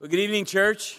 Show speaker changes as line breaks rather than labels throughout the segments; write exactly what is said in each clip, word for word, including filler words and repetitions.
Well, good evening, church.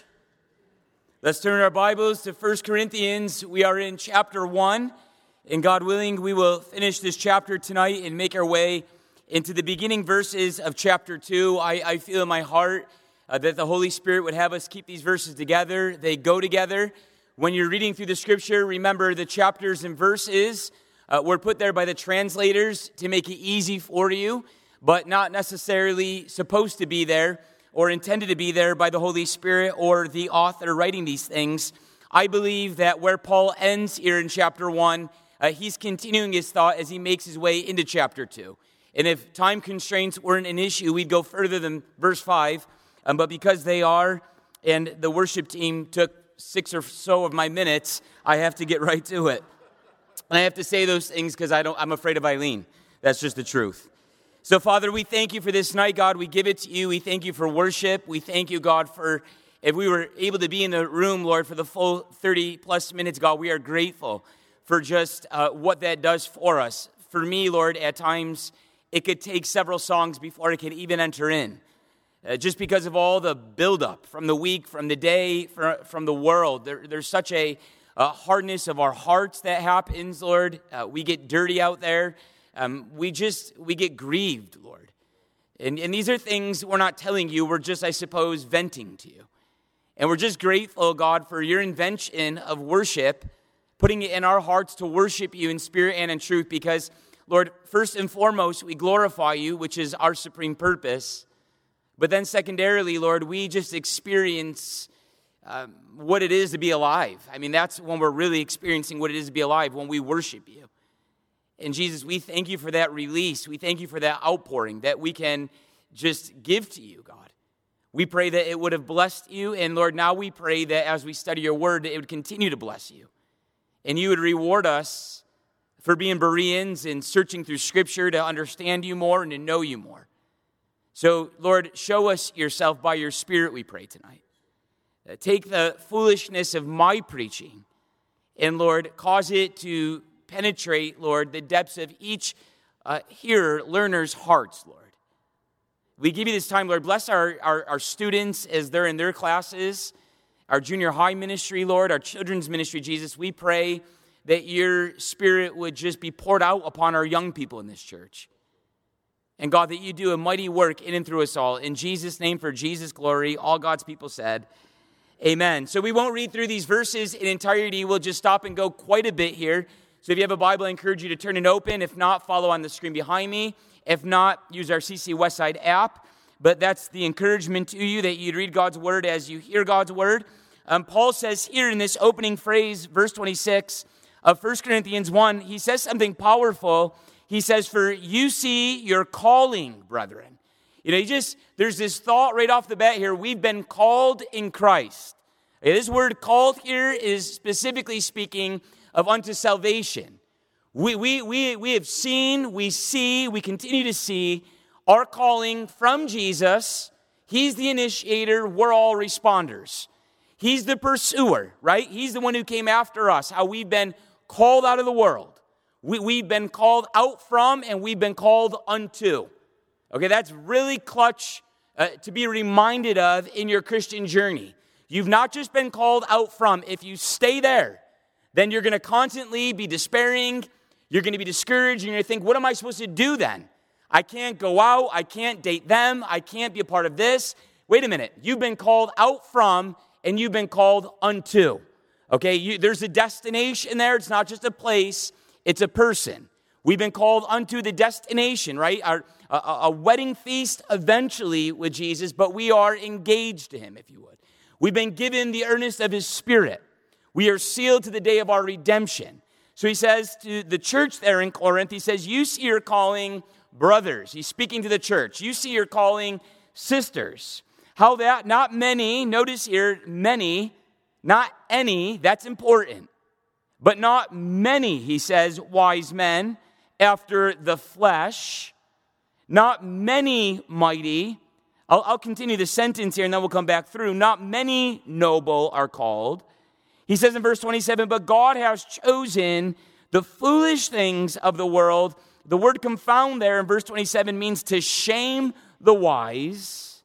Let's turn our Bibles to First Corinthians. We are in chapter one, and God willing, we will finish this chapter tonight and make our way into the beginning verses of chapter two. I, I feel in my heart uh, that the Holy Spirit would have us keep these verses together. They go together. When you're reading through the Scripture, remember the chapters and verses uh, were put there by the translators to make it easy for you, but not necessarily supposed to be there or intended to be there by the Holy Spirit or the author writing these things. I believe that where Paul ends here in chapter one, uh, he's continuing his thought as he makes his way into chapter two. And if time constraints weren't an issue, we'd go further than verse five. Um, but because they are, and the worship team took six or so of my minutes, I have to get right to it. And I have to say those things because I don't. I'm afraid of Eileen. That's just the truth. So, Father, we thank you for this night, God. We give it to you. We thank you for worship. We thank you, God, for if we were able to be in the room, Lord, for the full thirty plus minutes, God, we are grateful for just uh, what that does for us. For me, Lord, at times, it could take several songs before it could even enter in. Uh, just because of all the buildup from the week, from the day, for, from the world. There, there's such a, a hardness of our hearts that happens, Lord. Uh, we get dirty out there. Um, we just, we get grieved, Lord. And, and these are things we're not telling you. We're just, I suppose, venting to you. And we're just grateful, God, for your invention of worship, putting it in our hearts to worship you in spirit and in truth. Because, Lord, first and foremost, we glorify you, which is our supreme purpose. But then secondarily, Lord, we just experience um, what it is to be alive. I mean, that's when we're really experiencing what it is to be alive, when we worship you. And Jesus, we thank you for that release. We thank you for that outpouring that we can just give to you, God. We pray that it would have blessed you. And Lord, now we pray that as we study your word, that it would continue to bless you. And you would reward us for being Bereans and searching through Scripture to understand you more and to know you more. So, Lord, show us yourself by your Spirit, we pray tonight. Uh, take the foolishness of my preaching and, Lord, cause it to penetrate, Lord, the depths of each uh, hearer, learner's hearts, Lord. We give you this time, Lord. Bless our, our, our students as they're in their classes, our junior high ministry, Lord, our children's ministry, Jesus. We pray that your Spirit would just be poured out upon our young people in this church. And God, that you do a mighty work in and through us all. In Jesus' name, for Jesus' glory, all God's people said, amen. So we won't read through these verses in entirety. We'll just stop and go quite a bit here. So if you have a Bible, I encourage you to turn it open. If not, follow on the screen behind me. If not, use our C C Westside app. But that's the encouragement to you, that you'd read God's word as you hear God's word. Um, Paul says here in this opening phrase, verse twenty-six of First Corinthians one, he says something powerful. He says, for you see your calling, brethren. You know, you just, there's this thought right off the bat here. We've been called in Christ. This word called here is specifically speaking of unto salvation. We, we, we, we have seen, we see, we continue to see our calling from Jesus. He's the initiator. We're all responders. He's the pursuer, right? He's the one who came after us, how we've been called out of the world. We, we've been called out from and we've been called unto. Okay, that's really clutch uh, to be reminded of in your Christian journey. You've not just been called out from. If you stay there, then you're going to constantly be despairing. You're going to be discouraged. You're going to think, what am I supposed to do then? I can't go out. I can't date them. I can't be a part of this. Wait a minute. You've been called out from and you've been called unto. Okay, you, there's a destination there. It's not just a place. It's a person. We've been called unto the destination, right? Our, a, a wedding feast eventually with Jesus, but we are engaged to him, if you would. We've been given the earnest of his Spirit. We are sealed to the day of our redemption. So he says to the church there in Corinth, he says, you see your calling brothers. He's speaking to the church. You see your calling sisters. How that, not many, notice here, many, not any, that's important. But not many, he says, wise men after the flesh. Not many mighty. I'll, I'll continue the sentence here and then we'll come back through. Not many noble are called. He says in verse twenty-seven, but God has chosen the foolish things of the world. The word confound there in verse twenty-seven means to shame the wise.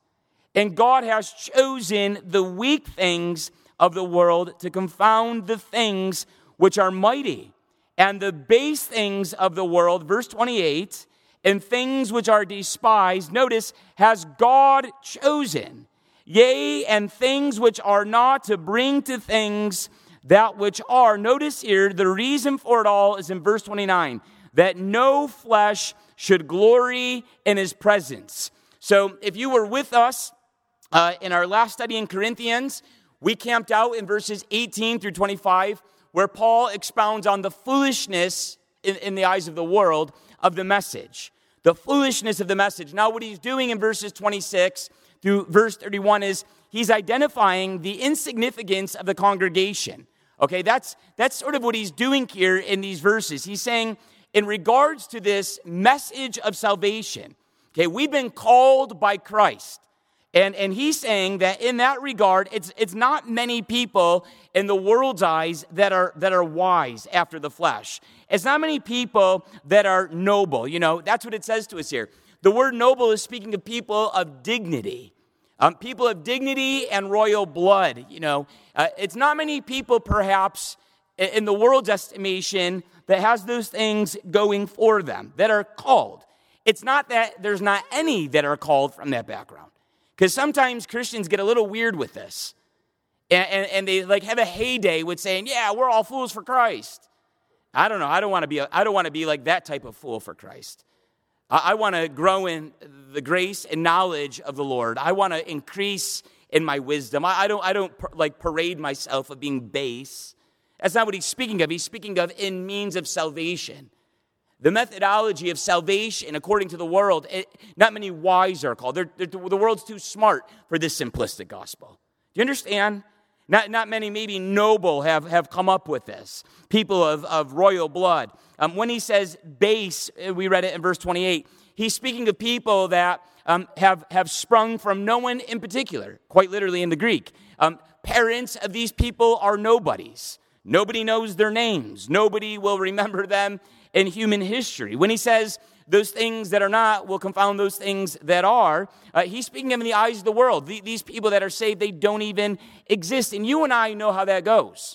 And God has chosen the weak things of the world to confound the things which are mighty, and the base things of the world, verse twenty-eight, and things which are despised, notice, has God chosen, yea, and things which are not, to bring to things that which are. Notice here, the reason for it all is in verse twenty-nine, that no flesh should glory in his presence. So if you were with us uh, in our last study in Corinthians, we camped out in verses eighteen through twenty-five, where Paul expounds on the foolishness in, in the eyes of the world of the message. The foolishness of the message. Now what he's doing in verses twenty-six through verse thirty-one is he's identifying the insignificance of the congregation. Okay, that's, that's sort of what he's doing here in these verses. He's saying, in regards to this message of salvation, okay, we've been called by Christ. And, and he's saying that in that regard, it's, it's not many people in the world's eyes that are, that are wise after the flesh. It's not many people that are noble. You know, that's what it says to us here. The word noble is speaking of people of dignity. Um, people of dignity and royal blood, you know. Uh, it's not many people, perhaps, in the world's estimation, that has those things going for them, that are called. It's not that there's not any that are called from that background. Because sometimes Christians get a little weird with this. And, and, and they like have a heyday with saying, yeah, we're all fools for Christ. I don't know. I don't want to be, a, I don't want to be like that type of fool for Christ. I, I want to grow in the grace and knowledge of the Lord. I want to increase in my wisdom. I, I don't, I don't like parade myself of being base. That's not what he's speaking of. He's speaking of in means of salvation. The methodology of salvation, according to the world, it, not many wise are called. They're, they're, the world's too smart for this simplistic gospel. Do you understand? Not, not many, maybe noble, have, have come up with this. People of, of royal blood. Um, when he says base, we read it in verse twenty-eight, he's speaking of people that um, have, have sprung from no one in particular, quite literally in the Greek. Um, parents of these people are nobodies. Nobody knows their names. Nobody will remember them in human history. When he says those things that are not will confound those things that are, uh, he's speaking of in the eyes of the world. The, these people that are saved, they don't even exist. And you and I know how that goes.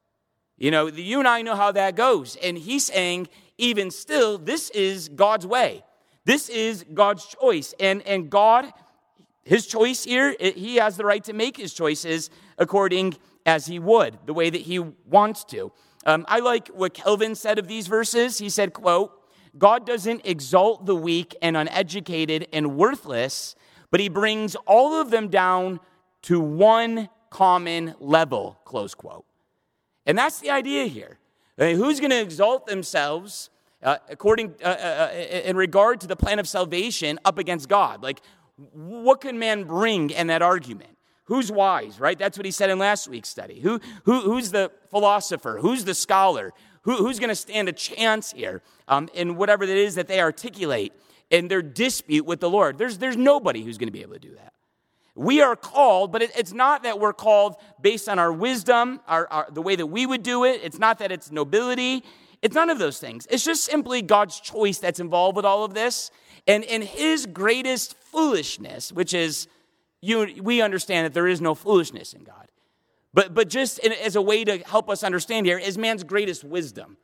You know, the, you and I know how that goes. And he's saying, even still, this is God's way. This is God's choice. And, and God, his choice here, it, he has the right to make his choices according as he would, the way that he wants to. Um, I like what Calvin said of these verses. He said, quote, God doesn't exalt the weak and uneducated and worthless, but he brings all of them down to one common level, close quote. And that's the idea here. I mean, who's going to exalt themselves uh, according uh, uh, in regard to the plan of salvation up against God? Like, what can man bring in that argument? Who's wise, right? That's what he said in last week's study. Who, who who's the philosopher? Who's the scholar? Who, who's going to stand a chance here um, in whatever it is that they articulate in their dispute with the Lord? There's, there's nobody who's going to be able to do that. We are called, but it, it's not that we're called based on our wisdom, our, our, the way that we would do it. It's not that it's nobility. It's none of those things. It's just simply God's choice that's involved with all of this. And in his greatest foolishness, which is, you, we understand that there is no foolishness in God. But, but just in, as a way to help us understand here, is man's greatest wisdom.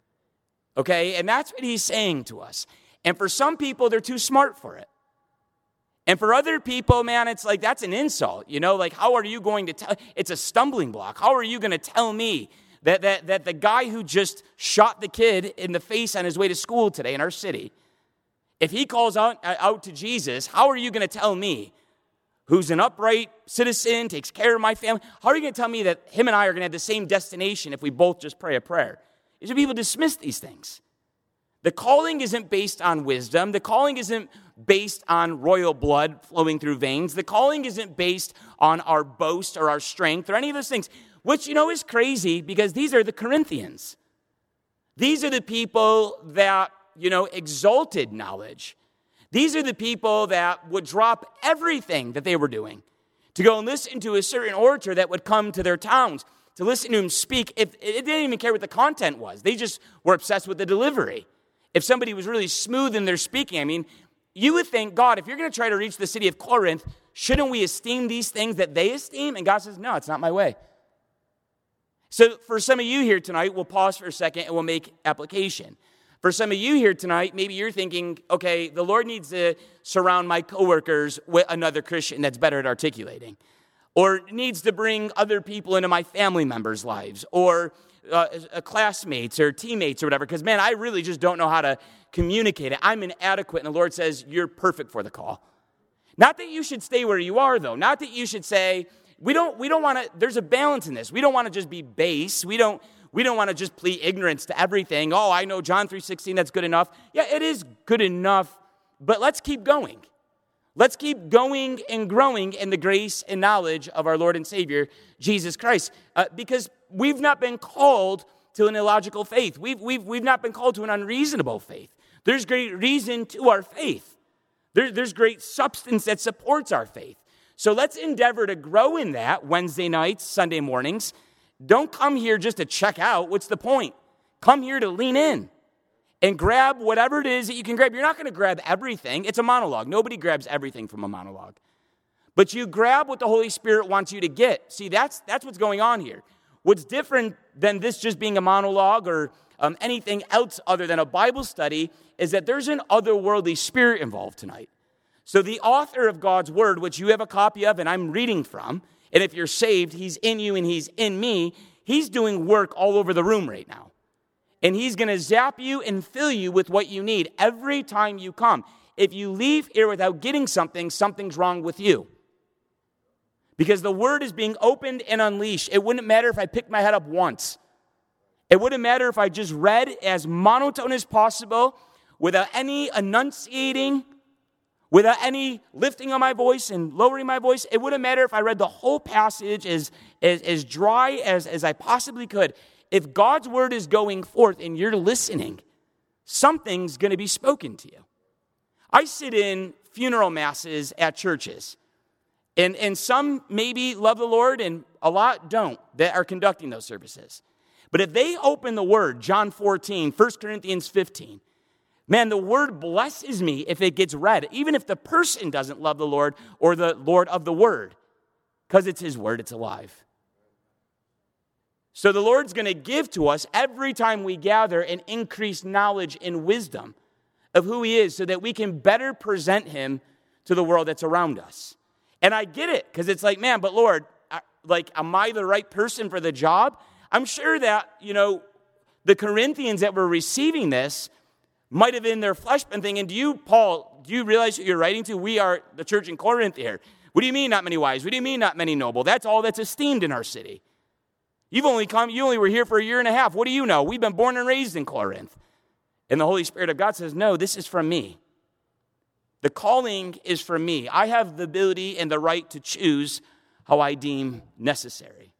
Okay? And that's what he's saying to us. And for some people, they're too smart for it. And for other people, man, it's like, that's an insult. You know, like, how are you going to tell? It's a stumbling block. How are you going to tell me that, that, that the guy who just shot the kid in the face on his way to school today in our city, if he calls out, out to Jesus, how are you going to tell me, who's an upright citizen, takes care of my family, how are you going to tell me that him and I are going to have the same destination if we both just pray a prayer? Is that people dismiss these things. The calling isn't based on wisdom. The calling isn't based on royal blood flowing through veins. The calling isn't based on our boast or our strength or any of those things, which, you know, is crazy because these are the Corinthians. These are the people that, you know, exalted knowledge. These are the people that would drop everything that they were doing to go and listen to a certain orator that would come to their towns, to listen to him speak. If, it didn't even care what the content was. They just were obsessed with the delivery. If somebody was really smooth in their speaking, I mean, you would think, God, if you're going to try to reach the city of Corinth, Shouldn't we esteem these things that they esteem? And God says, no, it's not my way. So for some of you here tonight, we'll pause for a second and we'll make application. For some of you here tonight, maybe you're thinking, okay, the Lord needs to surround my coworkers with another Christian that's better at articulating, or needs to bring other people into my family members' lives, or uh, classmates or teammates or whatever, because, man, I really just don't know how to communicate it. I'm inadequate, and the Lord says, you're perfect for the call. Not that you should stay where you are, though. Not that you should say, we don't we don't want to, there's a balance in this. We don't want to just be base. We don't we don't want to just plead ignorance to everything. Oh, I know John three sixteen, that's good enough. Yeah, it is good enough, but let's keep going. Let's keep going and growing in the grace and knowledge of our Lord and Savior, Jesus Christ. Uh, because we've not been called to an illogical faith. We've, we've, we've not been called to an unreasonable faith. There's great reason to our faith. There, there's great substance that supports our faith. So let's endeavor to grow in that Wednesday nights, Sunday mornings. Don't come here just to check out. What's the point? Come here to lean in and grab whatever it is that you can grab. You're not going to grab everything. It's a monologue. Nobody grabs everything from a monologue. But you grab what the Holy Spirit wants you to get. See, that's that's what's going on here. What's different than this just being a monologue or um, anything else other than a Bible study is that there's an otherworldly spirit involved tonight. So the author of God's word, which you have a copy of and I'm reading from, and if you're saved, he's in you and he's in me, he's doing work all over the room right now. And he's going to zap you and fill you with what you need every time you come. If you leave here without getting something, something's wrong with you. Because the word is being opened and unleashed. It wouldn't matter if I picked my head up once. It wouldn't matter if I just read as monotone as possible without any enunciating, without any lifting of my voice and lowering my voice. It wouldn't matter if I read the whole passage as, as, as dry as, as I possibly could. If God's word is going forth and you're listening, something's going to be spoken to you. I sit in funeral masses at churches, and, and some maybe love the Lord and a lot don't that are conducting those services. But if they open the word, John fourteen, First Corinthians fifteen, man, the word blesses me if it gets read, even if the person doesn't love the Lord or the Lord of the word, because it's his word, it's alive. So the Lord's going to give to us every time we gather an increased knowledge and wisdom of who he is so that we can better present him to the world that's around us. And I get it, because it's like, man, but Lord, I, like, am I the right person for the job? I'm sure that, you know, the Corinthians that were receiving this might have in their flesh been thinking, do you, Paul, do you realize what you're writing to? We are the church in Corinth here. What do you mean not many wise? What do you mean not many noble? That's all that's esteemed in our city. You've only come, you only were here for a year and a half. What do you know? We've been born and raised in Corinth. And the Holy Spirit of God says, no, this is from me. The calling is from me. I have the ability and the right to choose how I deem necessary.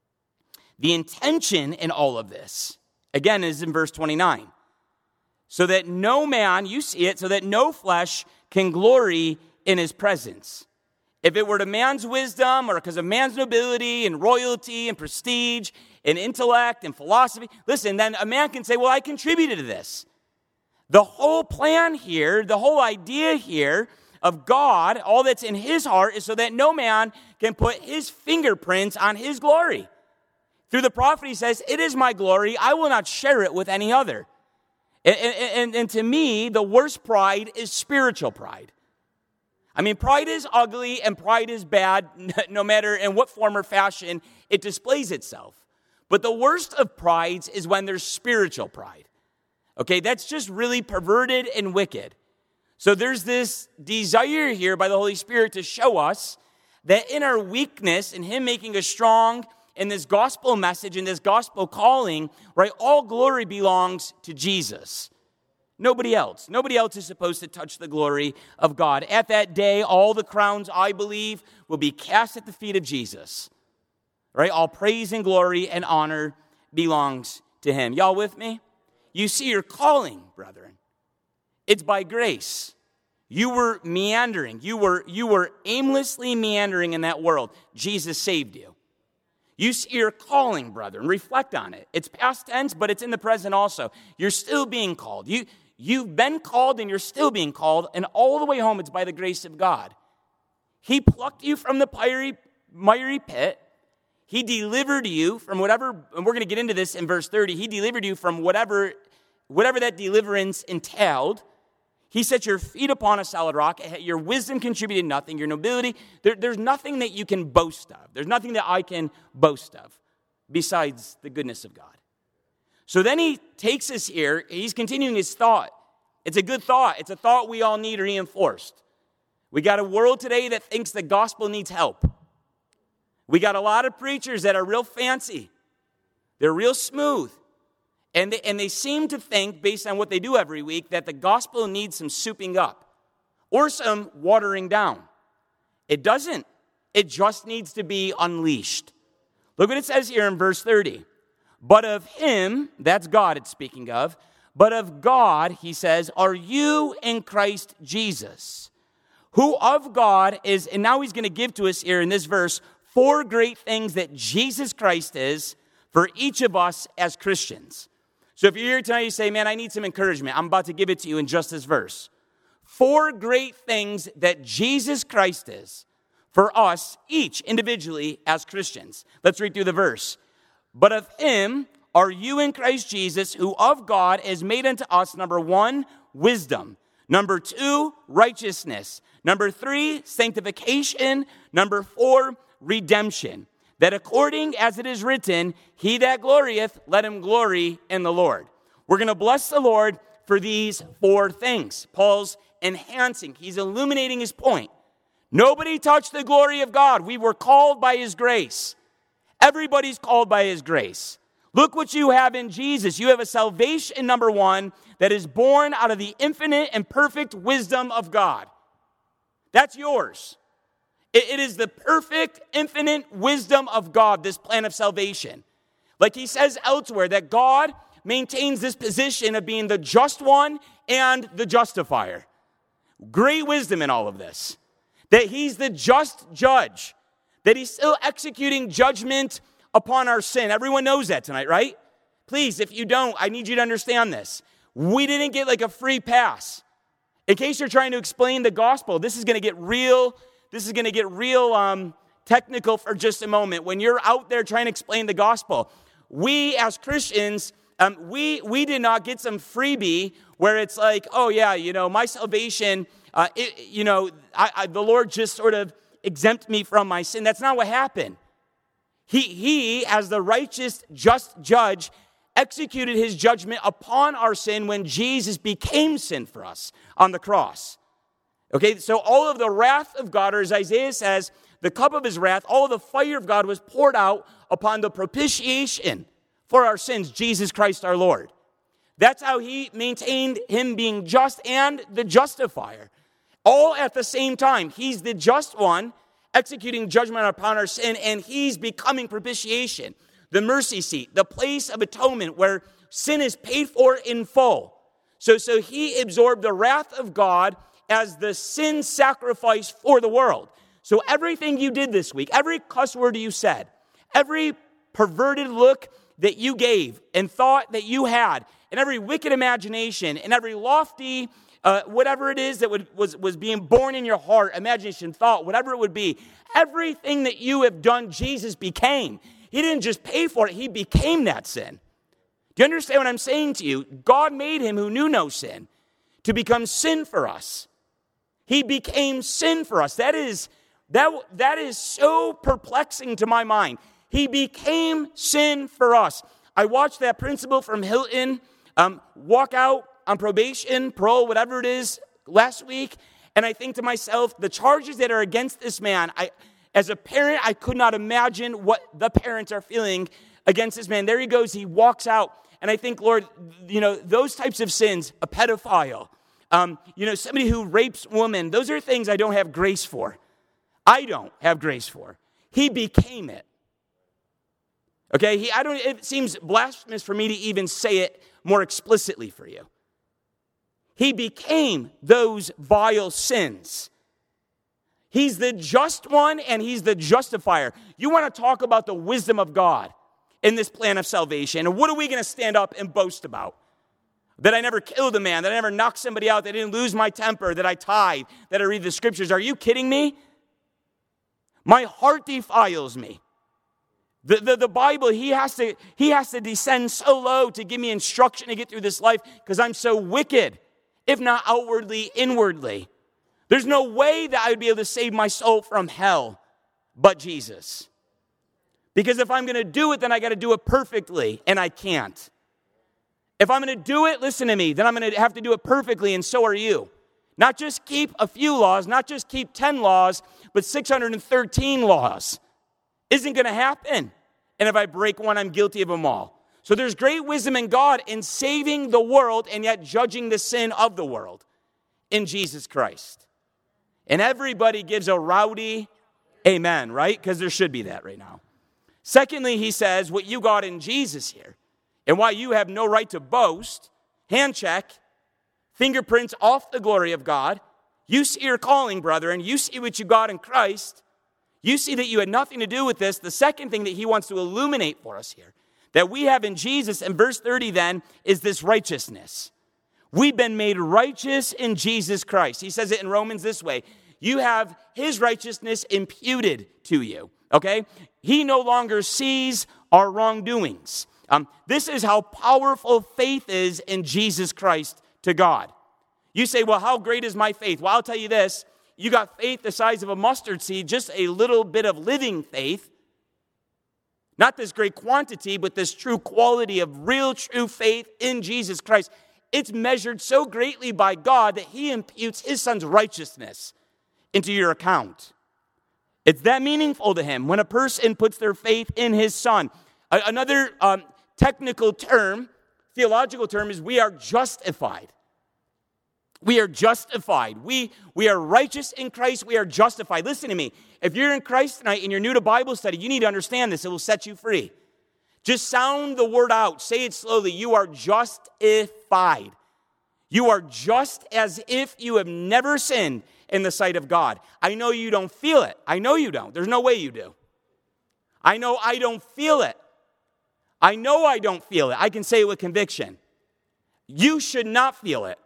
The intention in all of this, again, is in verse twenty-nine. So that no man, you see it, so that no flesh can glory in his presence. If it were to man's wisdom or because of man's nobility and royalty and prestige and intellect and philosophy, listen, then a man can say, well, I contributed to this. The whole plan here, the whole idea here of God, all that's in his heart is so that no man can put his fingerprints on his glory. Through the prophet, he says, it is my glory. I will not share it with any other. And, and, and to me, the worst pride is spiritual pride. I mean, pride is ugly and pride is bad, no matter in what form or fashion it displays itself. But the worst of prides is when there's spiritual pride. Okay, that's just really perverted and wicked. So there's this desire here by the Holy Spirit to show us that in our weakness, in him making us strong, in this gospel message, in this gospel calling, right, all glory belongs to Jesus. Nobody else. Nobody else is supposed to touch the glory of God. At that day, all the crowns, I believe, will be cast at the feet of Jesus. Right? All praise and glory and honor belongs to him. Y'all with me? You see your calling, brethren. It's by grace. You were meandering. You were, you were aimlessly meandering in that world. Jesus saved you. You see your calling, brethren. Reflect on it. It's past tense, but it's in the present also. You're still being called. You, you've been called and you're still being called, and all the way home it's by the grace of God. He plucked you from the miry, miry pit. He delivered you from whatever, and we're going to get into this in verse thirty. He delivered you from whatever, whatever that deliverance entailed. He set your feet upon a solid rock. Your wisdom contributed nothing. Your nobility, there, there's nothing that you can boast of. There's nothing that I can boast of besides the goodness of God. So then he takes us here. He's continuing his thought. It's a good thought. It's a thought we all need reinforced. We got a world today that thinks the gospel needs help. We got a lot of preachers that are real fancy. They're real smooth. And they, and they seem to think, based on what they do every week, that the gospel needs some souping up or some watering down. It doesn't. It just needs to be unleashed. Look what it says here in verse thirty. But of him, that's God it's speaking of, but of God, he says, are you in Christ Jesus, who of God is, and now he's going to give to us here in this verse, four great things that Jesus Christ is for each of us as Christians. So if you're here tonight, you say, man, I need some encouragement. I'm about to give it to you in just this verse. Four great things that Jesus Christ is for us, each individually as Christians. Let's read through the verse. But of him are you in Christ Jesus, who of God is made unto us, number one, wisdom. Number two, righteousness. Number three, sanctification. Number four, redemption. That according as it is written, he that glorieth, let him glory in the Lord. We're going to bless the Lord for these four things. Paul's enhancing. He's illuminating his point. Nobody touched the glory of God. We were called by his grace. Everybody's called by his grace. Look what you have in Jesus. You have a salvation, number one, that is born out of the infinite and perfect wisdom of God. That's yours. It is the perfect, infinite wisdom of God, this plan of salvation. Like he says elsewhere, that God maintains this position of being the just one and the justifier. Great wisdom in all of this. That he's the just judge. That he's still executing judgment upon our sin. Everyone knows that tonight, right? Please, if you don't, I need you to understand this. We didn't get like a free pass. In case you're trying to explain the gospel, this is going to get real This is going to get real um, technical for just a moment. When you're out there trying to explain the gospel, we as Christians, um, we we did not get some freebie where it's like, oh yeah, you know, my salvation, uh, it, you know, I, I, the Lord just sort of exempt me from my sin. That's not what happened. He he, as the righteous, just judge, executed his judgment upon our sin when Jesus became sin for us on the cross. Okay, so all of the wrath of God, or as Isaiah says, the cup of his wrath, all of the fire of God was poured out upon the propitiation for our sins, Jesus Christ our Lord. That's how he maintained him being just and the justifier. All at the same time. He's the just one, executing judgment upon our sin, and he's becoming propitiation, the mercy seat, the place of atonement where sin is paid for in full. So, so he absorbed the wrath of God as the sin sacrifice for the world. So everything you did this week, every cuss word you said, every perverted look that you gave and thought that you had, and every wicked imagination, and every lofty, uh, whatever it is that would, was, was being born in your heart, imagination, thought, whatever it would be, everything that you have done, Jesus became. He didn't just pay for it, he became that sin. Do you understand what I'm saying to you? God made him who knew no sin to become sin for us. He became sin for us. That is, that, that is so perplexing to my mind. He became sin for us. I watched that principal from Hilton um, walk out on probation, parole, whatever it is, last week, and I think to myself, the charges that are against this man, I, as a parent, I could not imagine what the parents are feeling against this man. There he goes, he walks out, and I think, Lord, you know, those types of sins, a pedophile, Um, you know, somebody who rapes women, those are things I don't have grace for. I don't have grace for. He became it. Okay, he, I don't, it seems blasphemous for me to even say it more explicitly for you. He became those vile sins. He's the just one and he's the justifier. You want to talk about the wisdom of God in this plan of salvation. And what are we going to stand up and boast about? That I never killed a man, that I never knocked somebody out, that I didn't lose my temper, that I tithe, that I read the scriptures. Are you kidding me? My heart defiles me. The, the, the Bible, he has to, he has to descend so low to give me instruction to get through this life because I'm so wicked, if not outwardly, inwardly. There's no way that I would be able to save my soul from hell but Jesus. Because if I'm going to do it, then I got to do it perfectly, and I can't. If I'm going to do it, listen to me, then I'm going to have to do it perfectly, and so are you. Not just keep a few laws, not just keep ten laws, but six hundred thirteen laws. Isn't going to happen. And if I break one, I'm guilty of them all. So there's great wisdom in God in saving the world and yet judging the sin of the world in Jesus Christ. And everybody gives a rowdy amen, right? Because there should be that right now. Secondly, he says, what you got in Jesus here, and why you have no right to boast, hand check, fingerprints off the glory of God. You see your calling, brethren. You see what you got in Christ. You see that you had nothing to do with this. The second thing that he wants to illuminate for us here, that we have in Jesus, in verse thirty then, is this righteousness. We've been made righteous in Jesus Christ. He says it in Romans this way. You have his righteousness imputed to you, okay? He no longer sees our wrongdoings. Um, this is how powerful faith is in Jesus Christ to God. You say, well, how great is my faith? Well, I'll tell you this. You got faith the size of a mustard seed, just a little bit of living faith. Not this great quantity, but this true quality of real true faith in Jesus Christ. It's measured so greatly by God that he imputes his son's righteousness into your account. It's that meaningful to him when a person puts their faith in his son. A- another um, technical term, theological term, is we are justified. We are justified. We, we are righteous in Christ. We are justified. Listen to me. If you're in Christ tonight and you're new to Bible study, you need to understand this. It will set you free. Just sound the word out. Say it slowly. You are justified. You are just as if you have never sinned in the sight of God. I know you don't feel it. I know you don't. There's no way you do. I know I don't feel it. I know I don't feel it. I can say it with conviction. You should not feel it.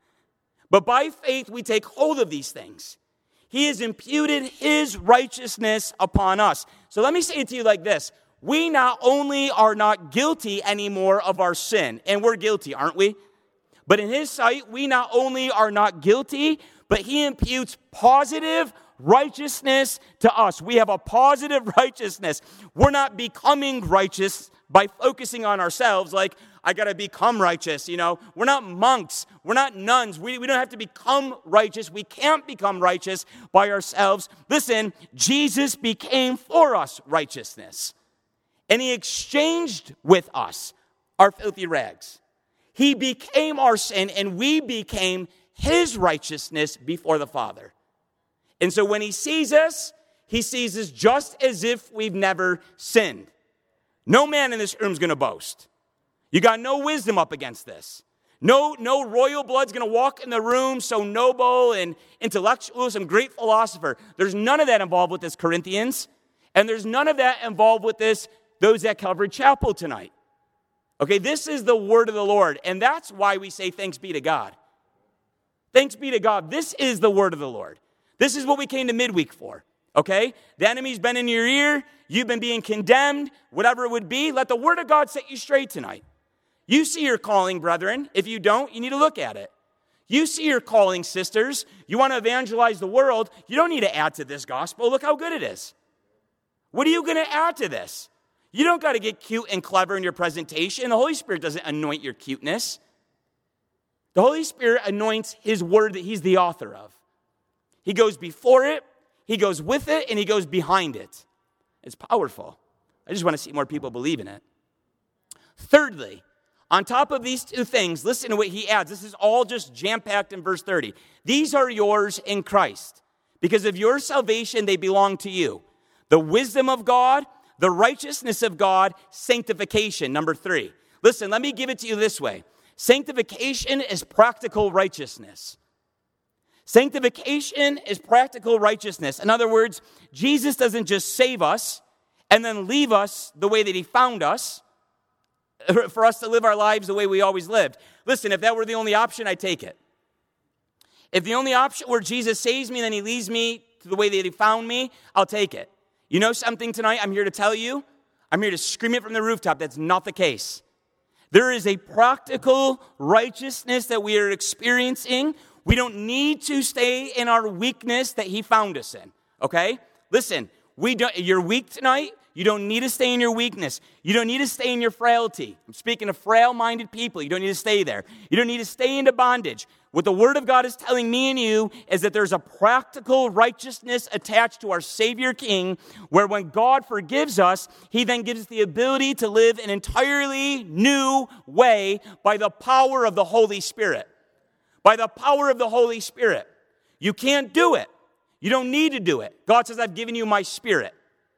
But by faith, we take hold of these things. He has imputed his righteousness upon us. So let me say it to you like this. We not only are not guilty anymore of our sin, and we're guilty, aren't we? But in his sight, we not only are not guilty, but he imputes positive righteousness to us. We have a positive righteousness. We're not becoming righteous by focusing on ourselves like, I got to become righteous, you know. We're not monks. We're not nuns. We, we don't have to become righteous. We can't become righteous by ourselves. Listen, Jesus became for us righteousness. And he exchanged with us our filthy rags. He became our sin, and we became his righteousness before the Father. And so when he sees us, he sees us just as if we've never sinned. No man in this room is going to boast. You got no wisdom up against this. No, no royal blood's going to walk in the room so noble and intellectual, some great philosopher. There's none of that involved with this, Corinthians. And there's none of that involved with this, those at Calvary Chapel tonight. Okay, this is the word of the Lord. And that's why we say thanks be to God. Thanks be to God. This is the word of the Lord. This is what we came to midweek for. Okay? The enemy's been in your ear. You've been being condemned. Whatever it would be, let the word of God set you straight tonight. You see your calling, brethren. If you don't, you need to look at it. You see your calling, sisters. You want to evangelize the world. You don't need to add to this gospel. Look how good it is. What are you going to add to this? You don't got to get cute and clever in your presentation. The Holy Spirit doesn't anoint your cuteness. The Holy Spirit anoints his word that he's the author of. He goes before it, he goes with it, and he goes behind it. It's powerful. I just want to see more people believe in it. Thirdly, on top of these two things, listen to what he adds. This is all just jam-packed in verse thirty. These are yours in Christ. Because of your salvation, they belong to you. The wisdom of God, the righteousness of God, sanctification, number three. Listen, let me give it to you this way. Sanctification is practical righteousness. Sanctification is practical righteousness. In other words, Jesus doesn't just save us and then leave us the way that he found us for us to live our lives the way we always lived. Listen, if that were the only option, I'd take it. If the only option were Jesus saves me and then he leaves me to the way that he found me, I'll take it. You know something tonight? I'm here to tell you. I'm here to scream it from the rooftop. That's not the case. There is a practical righteousness that we are experiencing. We don't need to stay in our weakness that he found us in, okay? Listen, we don't, you're weak tonight. You don't need to stay in your weakness. You don't need to stay in your frailty. I'm speaking of frail-minded people. You don't need to stay there. You don't need to stay into bondage. What the Word of God is telling me and you is that there's a practical righteousness attached to our Savior King, where when God forgives us, he then gives us the ability to live an entirely new way by the power of the Holy Spirit. By the power of the Holy Spirit. You can't do it. You don't need to do it. God says, I've given you my Spirit.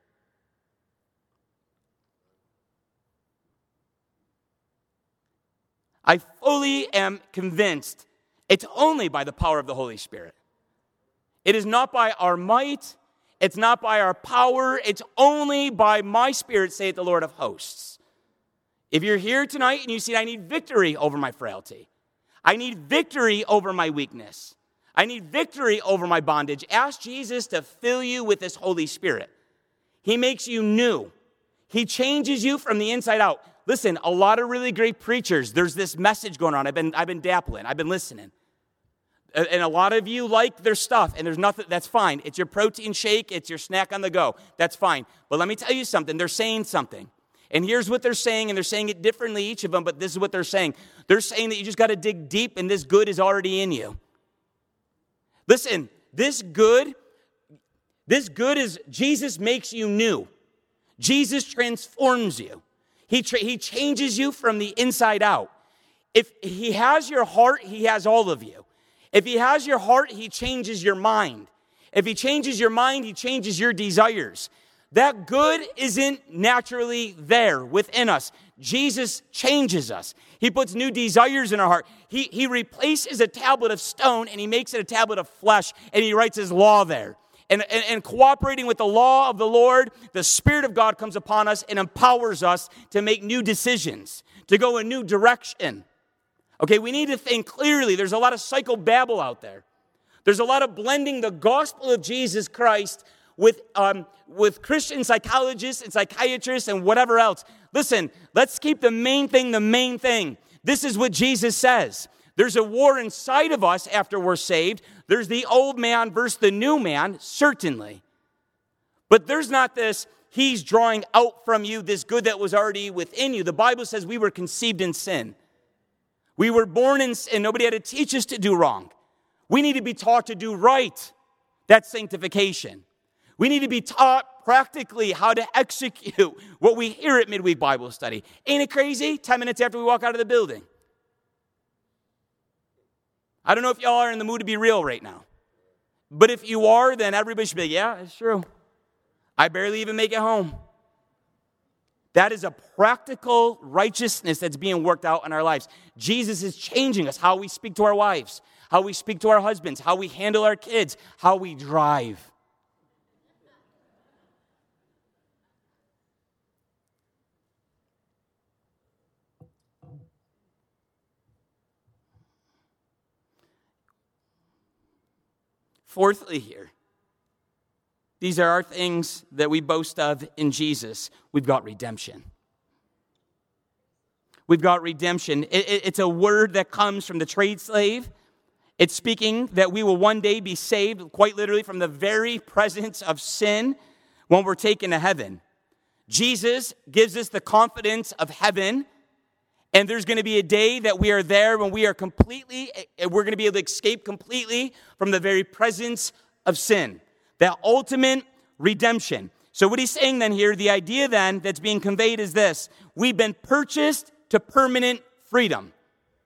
I fully am convinced it's only by the power of the Holy Spirit. It is not by our might. It's not by our power. It's only by my Spirit, saith the Lord of hosts. If you're here tonight and you see, I need victory over my frailty. I need victory over my weakness. I need victory over my bondage. Ask Jesus to fill you with this Holy Spirit. He makes you new. He changes you from the inside out. Listen, a lot of really great preachers, there's this message going on. I've been, I've been dappling. I've been listening. And a lot of you like their stuff, and there's nothing, that's fine. It's your protein shake. It's your snack on the go. That's fine. But let me tell you something. They're saying something. And here's what they're saying, and they're saying it differently, each of them, but this is what they're saying. They're saying that you just got to dig deep, and this good is already in you. Listen, this good, this good is, Jesus makes you new. Jesus transforms you. He, tra- he changes you from the inside out. If he has your heart, he has all of you. If he has your heart, he changes your mind. If he changes your mind, he changes your desires. That good isn't naturally there within us. Jesus changes us. He puts new desires in our heart. He, he replaces a tablet of stone and he makes it a tablet of flesh, and he writes his law there. And, and, and cooperating with the law of the Lord, the Spirit of God comes upon us and empowers us to make new decisions, to go a new direction. Okay, we need to think clearly. There's a lot of psychobabble out there. There's a lot of blending the gospel of Jesus Christ with, um, with Christian psychologists and psychiatrists and whatever else. Listen, let's keep the main thing the main thing. This is what Jesus says. There's a war inside of us after we're saved. There's the old man versus the new man, certainly. But there's not this, he's drawing out from you this good that was already within you. The Bible says we were conceived in sin. We were born in sin. Nobody had to teach us to do wrong. We need to be taught to do right. That's sanctification. We need to be taught practically how to execute what we hear at Midweek Bible Study. Ain't it crazy? Ten minutes after we walk out of the building. I don't know if y'all are in the mood to be real right now. But if you are, then everybody should be like, yeah, it's true. I barely even make it home. That is a practical righteousness that's being worked out in our lives. Jesus is changing us, how we speak to our wives, how we speak to our husbands, how we handle our kids, how we drive. Fourthly here, these are our things that we boast of in Jesus. We've got redemption. We've got redemption. It, it, it's a word that comes from the trade slave. It's speaking that we will one day be saved, quite literally, from the very presence of sin when we're taken to heaven. Jesus gives us the confidence of heaven. And there's going to be a day that we are there when we are completely, we're going to be able to escape completely from the very presence of sin. That ultimate redemption. So what he's saying then here, the idea then that's being conveyed is this. We've been purchased to permanent freedom.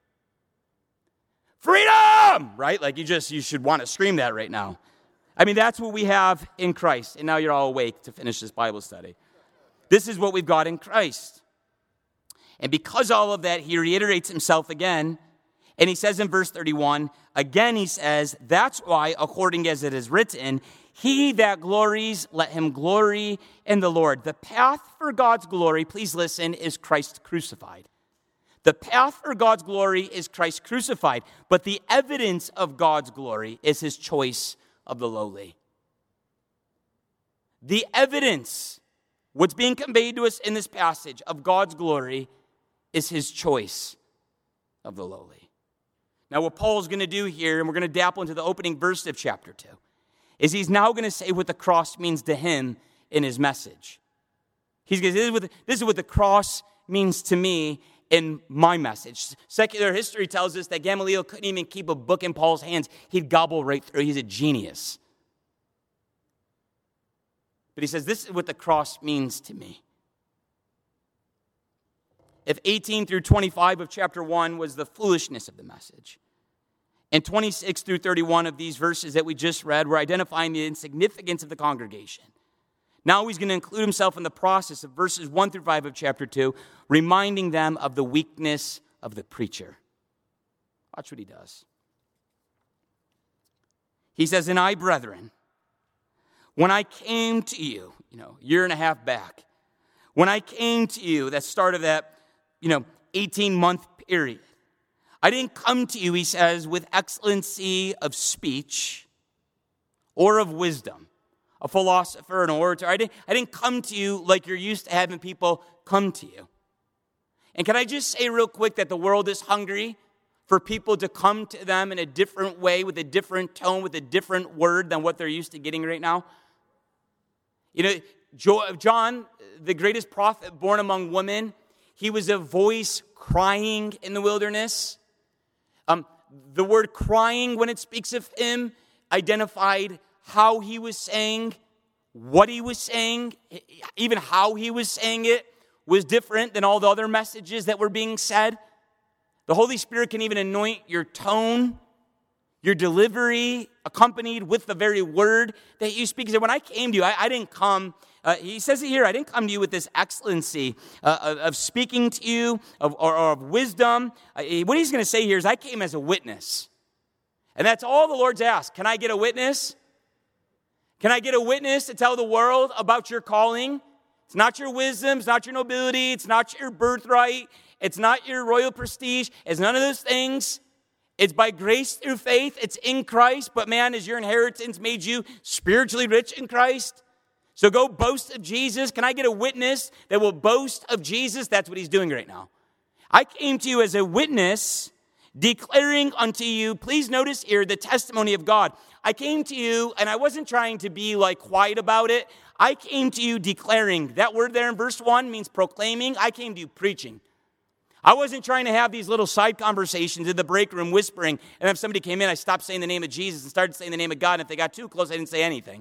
Freedom! Right? Like you just, you should want to scream that right now. I mean, that's what we have in Christ. And now you're all awake to finish this Bible study. This is what we've got in Christ. And because all of that, he reiterates himself again. And he says in verse thirty-one, again he says, that's why, according as it is written, he that glories, let him glory in the Lord. The path for God's glory, please listen, is Christ crucified. The path for God's glory is Christ crucified. But the evidence of God's glory is his choice of the lowly. The evidence, what's being conveyed to us in this passage of God's glory, is his choice of the lowly. Now, what Paul's going to do here, and we're going to dabble into the opening verse of chapter two, is he's now going to say what the cross means to him in his message. He's going to say, this is what, this is what the cross means to me in my message. Secular history tells us that Gamaliel couldn't even keep a book in Paul's hands. He'd gobble right through. He's a genius. But he says, this is what the cross means to me. If eighteen through twenty-five of chapter one was the foolishness of the message, and twenty-six through thirty-one of these verses that we just read were identifying the insignificance of the congregation, now he's going to include himself in the process of verses one through five of chapter two, reminding them of the weakness of the preacher. Watch what he does. He says, and I, brethren, when I came to you, you know, a year and a half back, when I came to you, that start of that, you know, eighteen-month period, I didn't come to you, he says, with excellency of speech or of wisdom, a philosopher, an orator. I didn't, I didn't come to you like you're used to having people come to you. And can I just say real quick that the world is hungry for people to come to them in a different way, with a different tone, with a different word than what they're used to getting right now? You know, John, the greatest prophet born among women, he was a voice crying in the wilderness. Um, the word crying, when it speaks of him, identified how he was saying, what he was saying, even how he was saying it was different than all the other messages that were being said. The Holy Spirit can even anoint your tone, your delivery, accompanied with the very word that you speak. He said, when I came to you, I, I didn't come, uh, he says it here, I didn't come to you with this excellency uh, of, of speaking to you, of, or, or of wisdom. Uh, what he's going to say here is, I came as a witness. And that's all the Lord's asked. Can I get a witness? Can I get a witness to tell the world about your calling? It's not your wisdom, it's not your nobility, it's not your birthright, it's not your royal prestige, it's none of those things. It's by grace through faith, it's in Christ, but man, has your inheritance made you spiritually rich in Christ? So go boast of Jesus. Can I get a witness that will boast of Jesus? That's what he's doing right now. I came to you as a witness, declaring unto you, please notice here the testimony of God. I came to you, and I wasn't trying to be like quiet about it. I came to you declaring. That word there in verse one means proclaiming. I came to you preaching. I wasn't trying to have these little side conversations in the break room whispering, and if somebody came in, I stopped saying the name of Jesus and started saying the name of God, and if they got too close, I didn't say anything.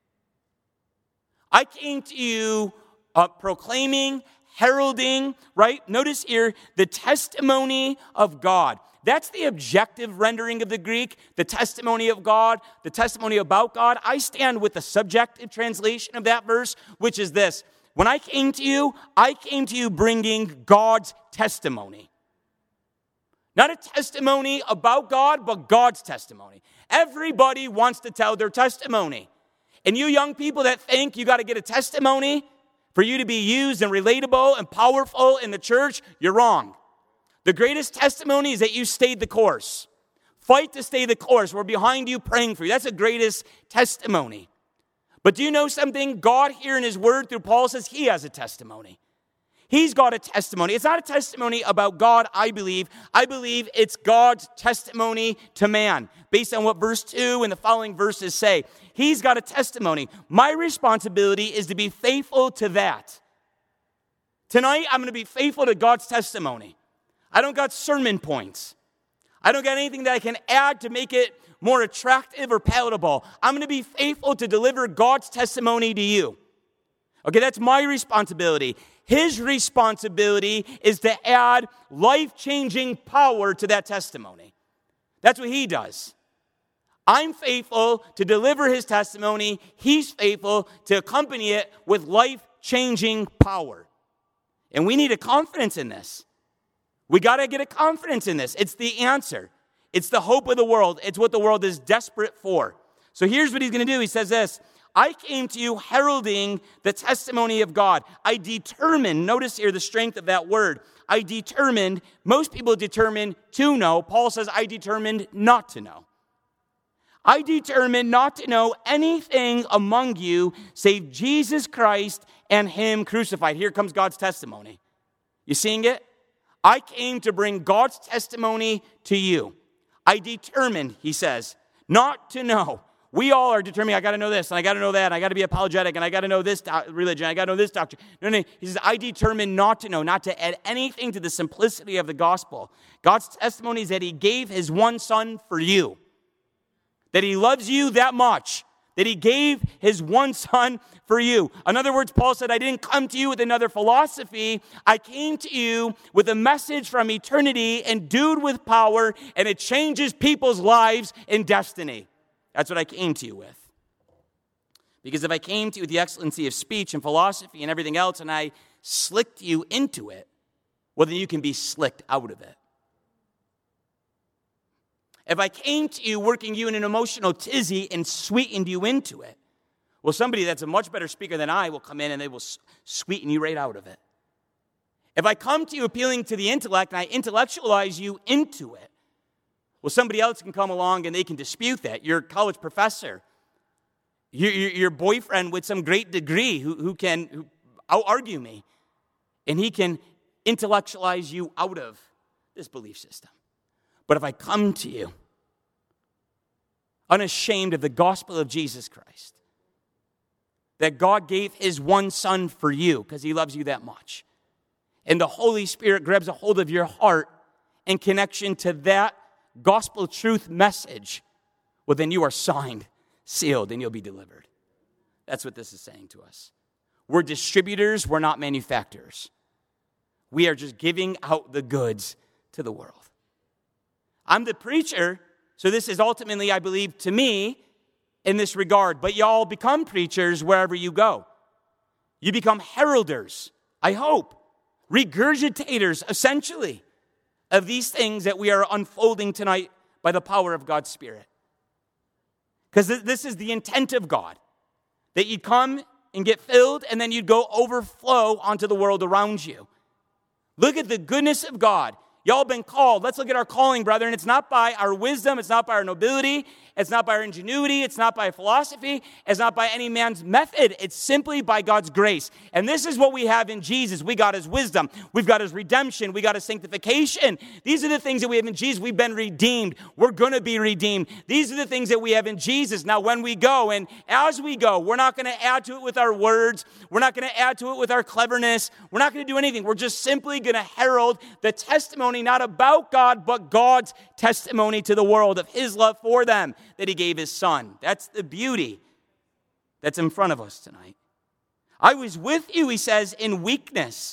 I came to you uh, proclaiming, heralding, right? Notice here, the testimony of God. That's the objective rendering of the Greek, the testimony of God, the testimony about God. I stand with the subjective translation of that verse, which is this. When I came to you, I came to you bringing God's testimony. Not a testimony about God, but God's testimony. Everybody wants to tell their testimony. And you young people that think you got to get a testimony for you to be used and relatable and powerful in the church, you're wrong. The greatest testimony is that you stayed the course. Fight to stay the course. We're behind you praying for you. That's the greatest testimony. But do you know something? God here in his word through Paul says he has a testimony. He's got a testimony. It's not a testimony about God, I believe. I believe it's God's testimony to man, based on what verse two and the following verses say. He's got a testimony. My responsibility is to be faithful to that. Tonight, I'm going to be faithful to God's testimony. I don't got sermon points. I don't got anything that I can add to make it more attractive or palatable. I'm going to be faithful to deliver God's testimony to you. Okay, that's my responsibility. His responsibility is to add life-changing power to that testimony. That's what he does. I'm faithful to deliver his testimony. He's faithful to accompany it with life-changing power. And we need a confidence in this. We got to get a confidence in this. It's the answer. It's the hope of the world. It's what the world is desperate for. So here's what he's going to do. He says this. I came to you heralding the testimony of God. I determined, notice here the strength of that word. I determined, most people determine to know. Paul says, I determined not to know. I determined not to know anything among you save Jesus Christ and him crucified. Here comes God's testimony. You seeing it? I came to bring God's testimony to you. I determined, he says, not to know. We all are determined, I got to know this, and I got to know that, and I got to be apologetic, and I got to know this do- religion, I got to know this doctrine. No, no, he says, I determined not to know, not to add anything to the simplicity of the gospel. God's testimony is that he gave his one son for you. That he loves you that much. That he gave his one son for you. In other words, Paul said, I didn't come to you with another philosophy. I came to you with a message from eternity endued with power, and it changes people's lives and destiny. That's what I came to you with. Because if I came to you with the excellency of speech and philosophy and everything else, and I slicked you into it, well, then you can be slicked out of it. If I came to you working you in an emotional tizzy and sweetened you into it, well, somebody that's a much better speaker than I will come in and they will sweeten you right out of it. If I come to you appealing to the intellect and I intellectualize you into it, well, somebody else can come along and they can dispute that. Your college professor, your, your, your boyfriend with some great degree who, who can who out-argue me, and he can intellectualize you out of this belief system. But if I come to you unashamed of the gospel of Jesus Christ, that God gave his one son for you because he loves you that much, and the Holy Spirit grabs a hold of your heart in connection to that gospel truth message, well, then you are signed, sealed, and you'll be delivered. That's what this is saying to us. We're distributors, we're not manufacturers. We are just giving out the goods to the world. I'm the preacher, so this is ultimately, I believe, to me in this regard. But y'all become preachers wherever you go. You become heralders, I hope, regurgitators, essentially, of these things that we are unfolding tonight by the power of God's Spirit. Because this is the intent of God, that you'd come and get filled, and then you'd go overflow onto the world around you. Look at the goodness of God. Y'all been called. Let's look at our calling, brethren. It's not by our wisdom. It's not by our nobility. It's not by our ingenuity. It's not by philosophy. It's not by any man's method. It's simply by God's grace. And this is what we have in Jesus. We got his wisdom. We've got his redemption. We got his sanctification. These are the things that we have in Jesus. We've been redeemed. We're going to be redeemed. These are the things that we have in Jesus. Now, when we go and as we go, we're not going to add to it with our words. We're not going to add to it with our cleverness. We're not going to do anything. We're just simply going to herald the testimony not about God, but God's testimony to the world of his love for them, that he gave his son. That's the beauty that's in front of us tonight. I was with you, he says, in weakness.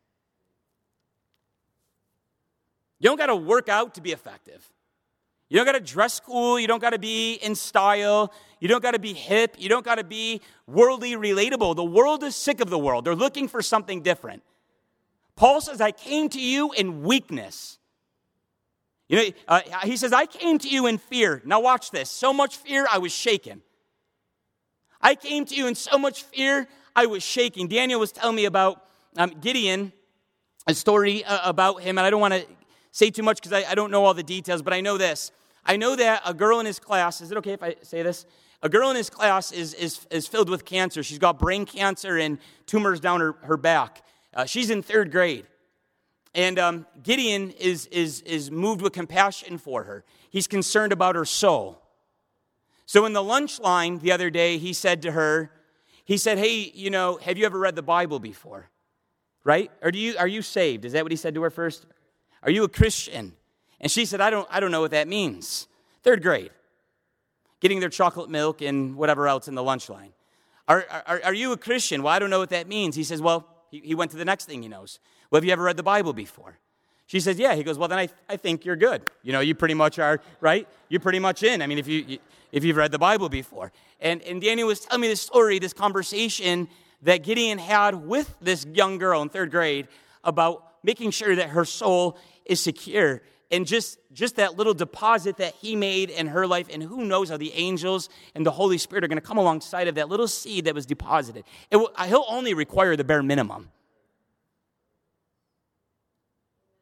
You don't got to work out to be effective. You don't got to dress cool. You don't got to be in style. You don't got to be hip. You don't got to be worldly relatable. The world is sick of the world. They're looking for something different. Paul says, I came to you in weakness. You know, uh, he says, I came to you in fear. Now watch this. So much fear, I was shaken. I came to you in so much fear, I was shaking. Daniel was telling me about um, Gideon, a story uh, about him, and I don't want to say too much because I, I don't know all the details, but I know this. I know that a girl in his class, is it okay if I say this? A girl in his class is, is, is filled with cancer. She's got brain cancer and tumors down her, her back. Uh, she's in third grade, and um, Gideon is, is, is moved with compassion for her. He's concerned about her soul. So in the lunch line the other day, he said to her, he said, hey, you know, have you ever read the Bible before? Right? Or do you are you saved? Is that what he said to her first? Are you a Christian? And she said, I don't, I don't know what that means. Third grade. Getting their chocolate milk and whatever else in the lunch line. Are, are, are you a Christian? Well, I don't know what that means. He says, well, he went to the next thing he knows. Well, have you ever read the Bible before? She says, yeah. He goes, well, then I, I think you're good. You know, you pretty much are, right? You're pretty much in. I mean, if, you, if you've read the Bible before. And, and Daniel was telling me this story, this conversation that Gideon had with this young girl in third grade about making sure that her soul is secure. And just, just that little deposit that he made in her life, and who knows how the angels and the Holy Spirit are going to come alongside of that little seed that was deposited. It will, he'll only require the bare minimum.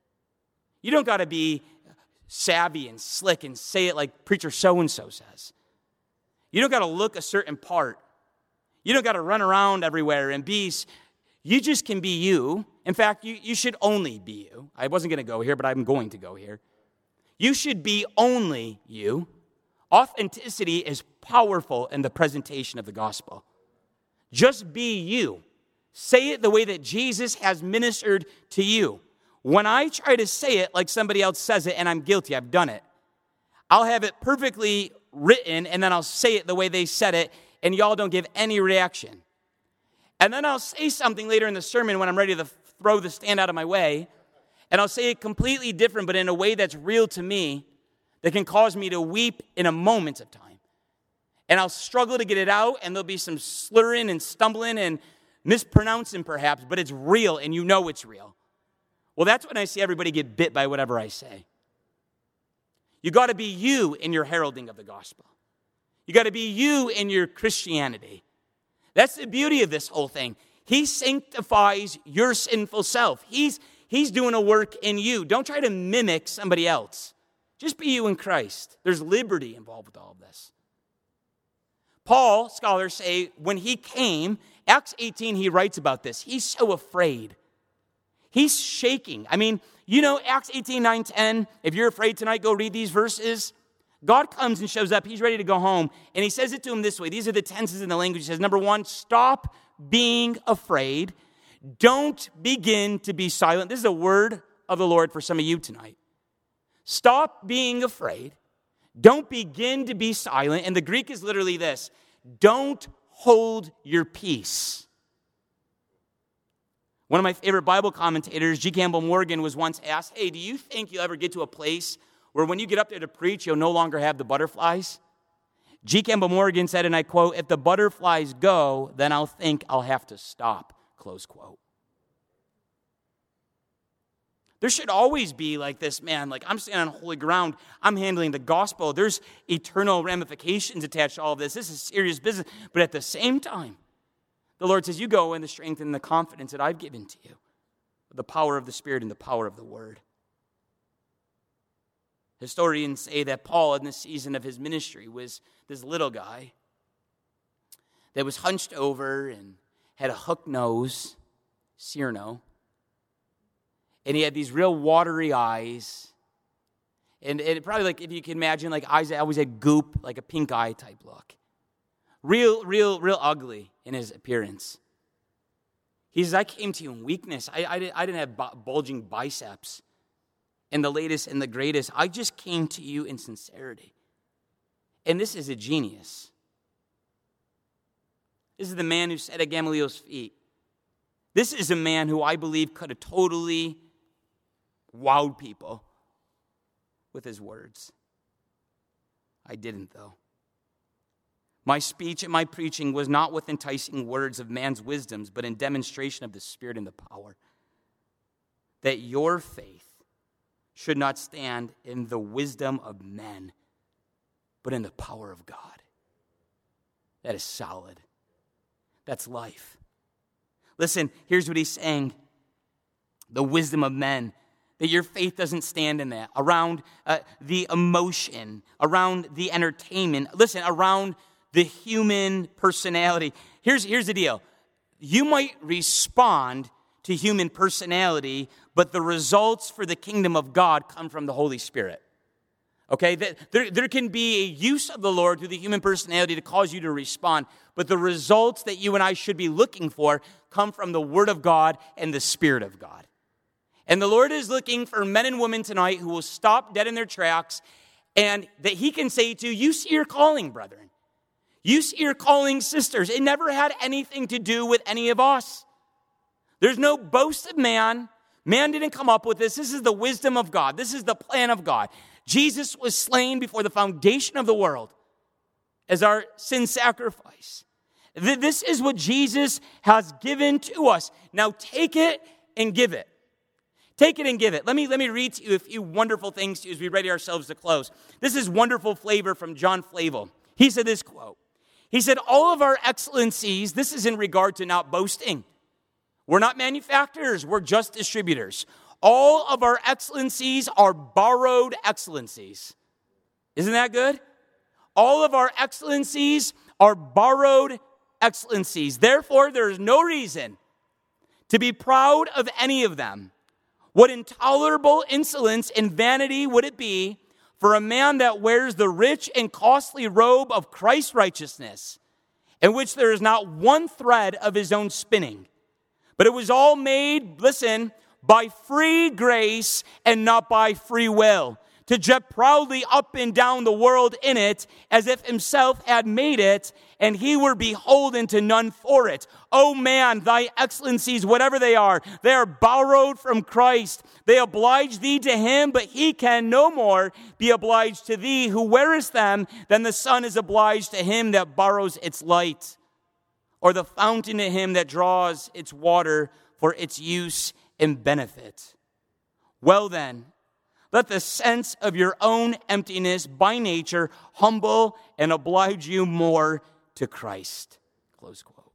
You don't got to be savvy and slick and say it like preacher so-and-so says. You don't got to look a certain part. You don't got to run around everywhere and be, you just can be you. In fact, you, you should only be you. I wasn't going to go here, but I'm going to go here. You should be only you. Authenticity is powerful in the presentation of the gospel. Just be you. Say it the way that Jesus has ministered to you. When I try to say it like somebody else says it, and I'm guilty, I've done it, I'll have it perfectly written, and then I'll say it the way they said it, and y'all don't give any reaction. And then I'll say something later in the sermon when I'm ready to throw the stand out of my way, and I'll say it completely different, but in a way that's real to me, that can cause me to weep in a moment of time. And I'll struggle to get it out, and there'll be some slurring and stumbling and mispronouncing perhaps, but it's real, and you know it's real. Well, that's when I see everybody get bit by whatever I say. You got to be you in your heralding of the gospel. You got to be you in your Christianity. That's the beauty of this whole thing. He sanctifies your sinful self. He's, he's doing a work in you. Don't try to mimic somebody else. Just be you in Christ. There's liberty involved with all of this. Paul, scholars say, when he came, Acts eighteen, he writes about this. He's so afraid. He's shaking. I mean, you know, Acts eighteen, nine, ten, if you're afraid tonight, go read these verses. God comes and shows up. He's ready to go home. And he says it to him this way. These are the tenses in the language. He says, number one, stop being afraid. Don't begin to be silent. This is a word of the Lord for some of you tonight. Stop being afraid. Don't begin to be silent. And the Greek is literally this. Don't hold your peace. One of my favorite Bible commentators, G. Campbell Morgan, was once asked, hey, do you think you'll ever get to a place where when you get up there to preach, you'll no longer have the butterflies? G. Campbell Morgan said, and I quote, if the butterflies go, then I'll think I'll have to stop, close quote. There should always be like this, man, like I'm standing on holy ground. I'm handling the gospel. There's eternal ramifications attached to all of this. This is serious business. But at the same time, the Lord says, you go in the strength and the confidence that I've given to you. The power of the Spirit and the power of the Word. Historians say that Paul, in the season of his ministry, was this little guy that was hunched over and had a hook nose, Cyrano. And he had these real watery eyes. And, and probably like, if you can imagine, like eyes that always had goop, like a pink eye type look. Real, real, real ugly in his appearance. He says, I came to you in weakness. I, I, I didn't have bulging biceps and the latest and the greatest. I just came to you in sincerity. And this is a genius. This is the man who sat at Gamaliel's feet. This is a man who I believe could have totally wowed people with his words. I didn't, though. My speech and my preaching was not with enticing words of man's wisdoms, but in demonstration of the Spirit and the power. That your faith should not stand in the wisdom of men, but in the power of God. That is solid. That's life. Listen, here's what he's saying. The wisdom of men. That your faith doesn't stand in that. Around uh, the emotion. Around the entertainment. Listen, around the human personality. Here's, here's the deal. You might respond to human personality, but the results for the kingdom of God come from the Holy Spirit. Okay? There, there can be a use of the Lord through the human personality to cause you to respond, but the results that you and I should be looking for come from the Word of God and the Spirit of God. And the Lord is looking for men and women tonight who will stop dead in their tracks and that He can say to you, you see your calling, brethren. You see your calling, sisters. It never had anything to do with any of us. There's no boast of man. Man didn't come up with this. This is the wisdom of God. This is the plan of God. Jesus was slain before the foundation of the world as our sin sacrifice. This is what Jesus has given to us. Now take it and give it. Take it and give it. Let me, let me read to you a few wonderful things to you as we ready ourselves to close. This is wonderful flavor from John Flavel. He said this quote. He said, all of our excellencies, this is in regard to not boasting. We're not manufacturers. We're just distributors. All of our excellencies are borrowed excellencies. Isn't that good? All of our excellencies are borrowed excellencies. Therefore, there is no reason to be proud of any of them. What intolerable insolence and vanity would it be for a man that wears the rich and costly robe of Christ's righteousness, in which there is not one thread of his own spinning, but it was all made, listen, by free grace and not by free will, to jet proudly up and down the world in it, as if himself had made it, and he were beholden to none for it. O man, thy excellencies, whatever they are, they are borrowed from Christ. They oblige thee to him, but he can no more be obliged to thee, who wearest them, than the sun is obliged to him that borrows its light, or the fountain to him that draws its water for its use and benefit. Well then, let the sense of your own emptiness by nature humble and oblige you more to Christ. Close quote.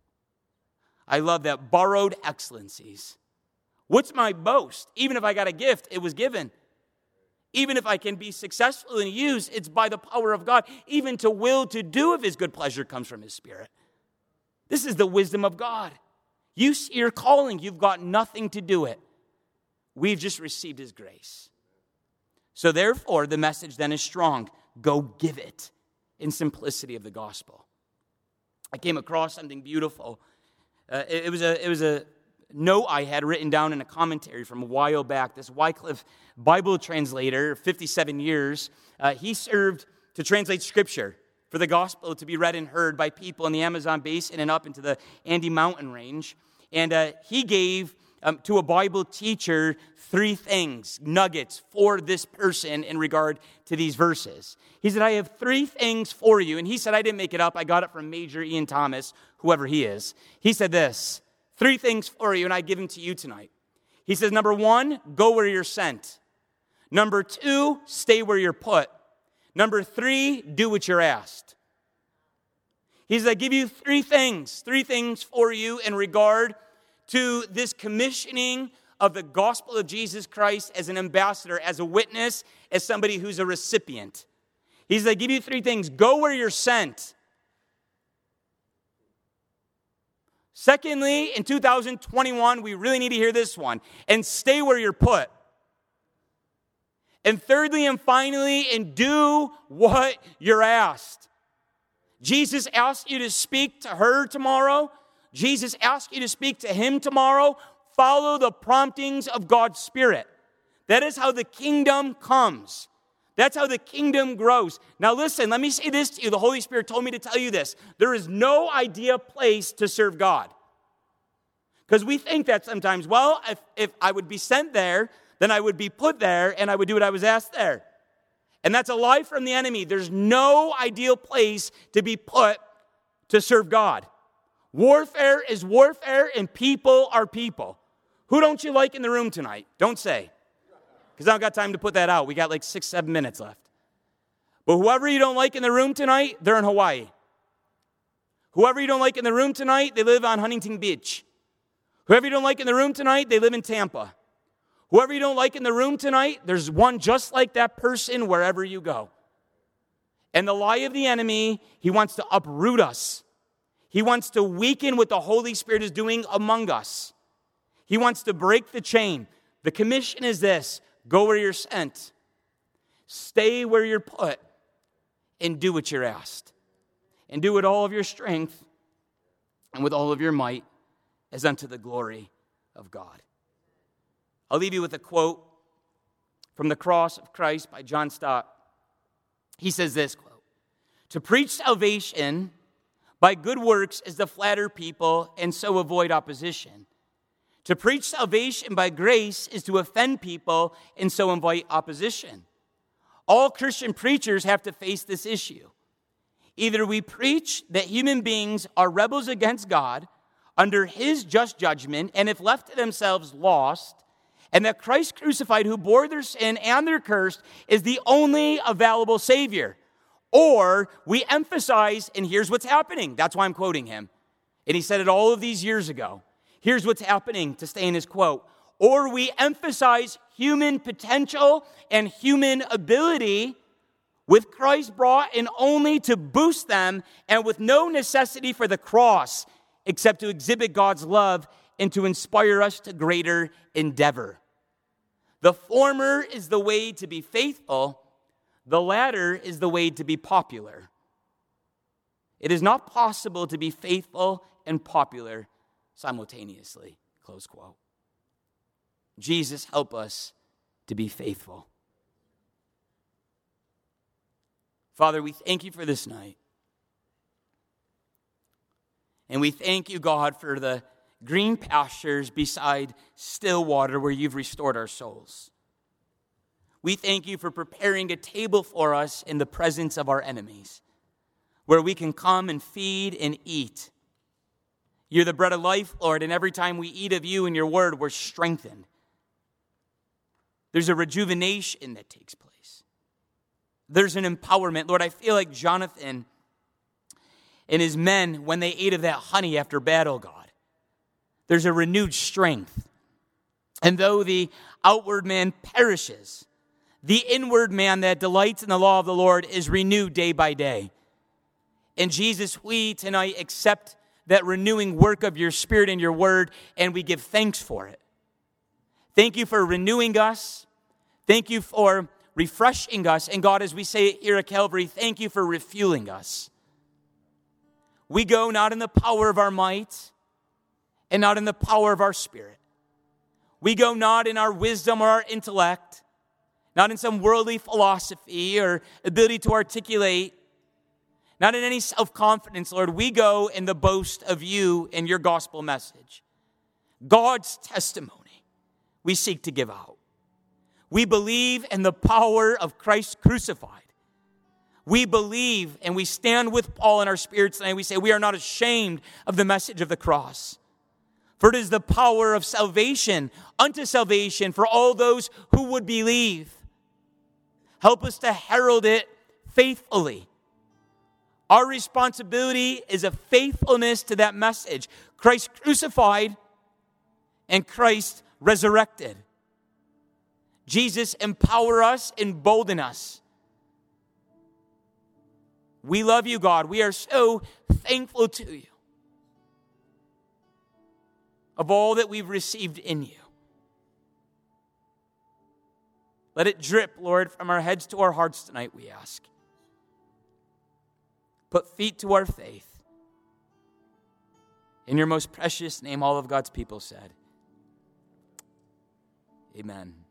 I love that. Borrowed excellencies. What's my boast? Even if I got a gift, it was given. Even if I can be successful in use, it's by the power of God. Even to will to do of his good pleasure comes from his Spirit. This is the wisdom of God. You see your calling. You've got nothing to do it. We've just received his grace. So therefore, the message then is strong. Go give it in simplicity of the gospel. I came across something beautiful. Uh, it, it was a it was a note I had written down in a commentary from a while back. This Wycliffe Bible translator, fifty-seven years, uh, he served to translate Scripture for the gospel to be read and heard by people in the Amazon basin and up into the Andes Mountain range. And uh, he gave um, to a Bible teacher three things, nuggets for this person in regard to these verses. He said, I have three things for you. And he said, I didn't make it up. I got it from Major Ian Thomas, whoever he is. He said this, three things for you, and I give them to you tonight. He says, number one, go where you're sent. Number two, stay where you're put. Number three, do what you're asked. He says, I give you three things, three things for you in regard to this commissioning of the gospel of Jesus Christ as an ambassador, as a witness, as somebody who's a recipient. He says, I give you three things. Go where you're sent. Secondly, in two thousand twenty-one, we really need to hear this one. And stay where you're put. And thirdly and finally, and do what you're asked. Jesus asked you to speak to her tomorrow. Jesus asked you to speak to him tomorrow. Follow the promptings of God's Spirit. That is how the kingdom comes. That's how the kingdom grows. Now listen, let me say this to you. The Holy Spirit told me to tell you this. There is no ideal place to serve God. Because we think that sometimes, well, if, if I would be sent there, then I would be put there and I would do what I was asked there. And that's a lie from the enemy. There's no ideal place to be put to serve God. Warfare is warfare and people are people. Who don't you like in the room tonight? Don't say. Because I don't got time to put that out. We got like six, seven minutes left. But whoever you don't like in the room tonight, they're in Hawaii. Whoever you don't like in the room tonight, they live on Huntington Beach. Whoever you don't like in the room tonight, they live in Tampa. Whoever you don't like in the room tonight, there's one just like that person wherever you go. And the lie of the enemy, he wants to uproot us. He wants to weaken what the Holy Spirit is doing among us. He wants to break the chain. The commission is this: go where you're sent, stay where you're put, and do what you're asked. And do with all of your strength and with all of your might as unto the glory of God. I'll leave you with a quote from The Cross of Christ by John Stott. He says this, quote, to preach salvation by good works is to flatter people and so avoid opposition. To preach salvation by grace is to offend people and so invite opposition. All Christian preachers have to face this issue. Either we preach that human beings are rebels against God under his just judgment and if left to themselves lost, and that Christ crucified who bore their sin and their curse is the only available Savior. Or we emphasize, and here's what's happening. That's why I'm quoting him. And he said it all of these years ago. Here's what's happening, to stay in his quote. Or we emphasize human potential and human ability with Christ brought in only to boost them and with no necessity for the cross except to exhibit God's love and to inspire us to greater endeavor. The former is the way to be faithful. The latter is the way to be popular. It is not possible to be faithful and popular simultaneously. Close quote. Jesus, help us to be faithful. Father, we thank you for this night. And we thank you, God, for the green pastures beside still water where you've restored our souls. We thank you for preparing a table for us in the presence of our enemies, where we can come and feed and eat. You're the bread of life, Lord, and every time we eat of you and your word, we're strengthened. There's a rejuvenation that takes place. There's an empowerment. Lord, I feel like Jonathan and his men, when they ate of that honey after battle, God, there's a renewed strength. And though the outward man perishes, the inward man that delights in the law of the Lord is renewed day by day. And Jesus, we tonight accept that renewing work of your Spirit and your word, and we give thanks for it. Thank you for renewing us. Thank you for refreshing us. And God, as we say it here at Calvary, thank you for refueling us. We go not in the power of our might and not in the power of our spirit. We go not in our wisdom or our intellect, not in some worldly philosophy or ability to articulate, not in any self-confidence, Lord. We go in the boast of you and your gospel message. God's testimony we seek to give out. We believe in the power of Christ crucified. We believe and we stand with Paul in our spirits tonight. We say we are not ashamed of the message of the cross. For it is the power of salvation unto salvation for all those who would believe. Help us to herald it faithfully. Our responsibility is a faithfulness to that message. Christ crucified and Christ resurrected. Jesus, empower us, embolden us. We love you, God. We are so thankful to you of all that we've received in you. Let it drip, Lord, from our heads to our hearts tonight, we ask. Put feet to our faith. In your most precious name, all of God's people said, amen.